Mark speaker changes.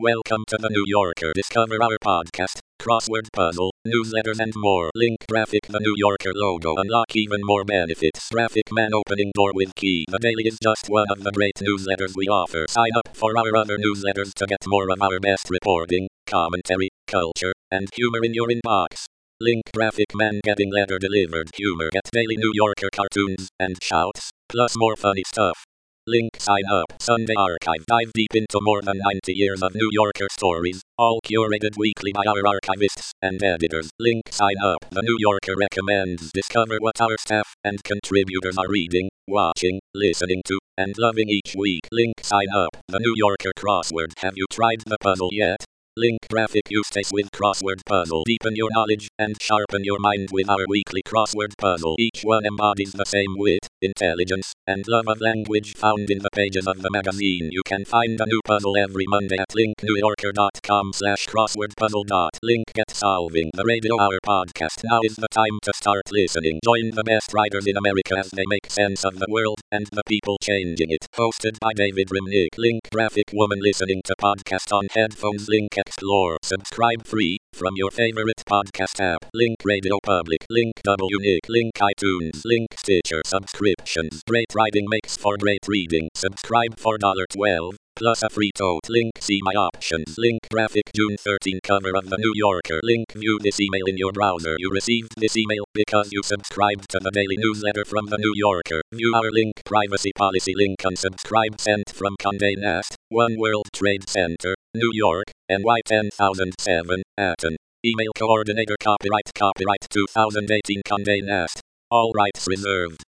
Speaker 1: Welcome to the New Yorker. Discover our podcast, crossword puzzle, newsletters and more. Link graphic. The New Yorker logo. Unlock even more benefits. Graphic man opening door with key. The Daily is just one of the great newsletters we offer. Sign up for our other newsletters to get more of our best reporting, commentary, culture, and humor in your inbox. Link graphic man getting letter delivered. Humor. Get daily New Yorker cartoons and shouts, plus more funny stuff. Link sign up. Sunday Archive. Dive deep into more than 90 years of New Yorker stories, all curated weekly by our archivists and editors. Link sign up. The New Yorker recommends. Discover what our staff and contributors are reading, watching, listening to, and loving each week. Link sign up. The New Yorker crossword. Have you tried the puzzle yet? Link graphic. You stay with crossword puzzle. Deepen your knowledge and sharpen your mind with our weekly crossword puzzle. Each one embodies the same wit, intelligence, and love of language found in the pages of the magazine. You can find a new puzzle every Monday at linknewyorker.com/crosswordpuzzle. Link get solving. The Radio Hour podcast. Now is the time to start listening. Join the best writers in America as they make sense of the world and the people changing it. Hosted by David Remnick. Link graphic. Woman listening to podcast on headphones. Link explore. Subscribe free from your favorite podcast app. Link Radio Public. Link WNIC. Link iTunes. Link Stitcher. Subscriptions. Great writing makes for great reading. Subscribe for $12 plus a free tote. Link see my options. Link graphic. June 13 cover of the New Yorker. Link view this email in your browser. You received this email because you subscribed to the daily newsletter from the New Yorker. View our link privacy policy. Link unsubscribe sent from Condé Nast, One World Trade Center, New York, NY 10007, Aten. Email coordinator. Copyright 2018 Condé Nast. All rights reserved.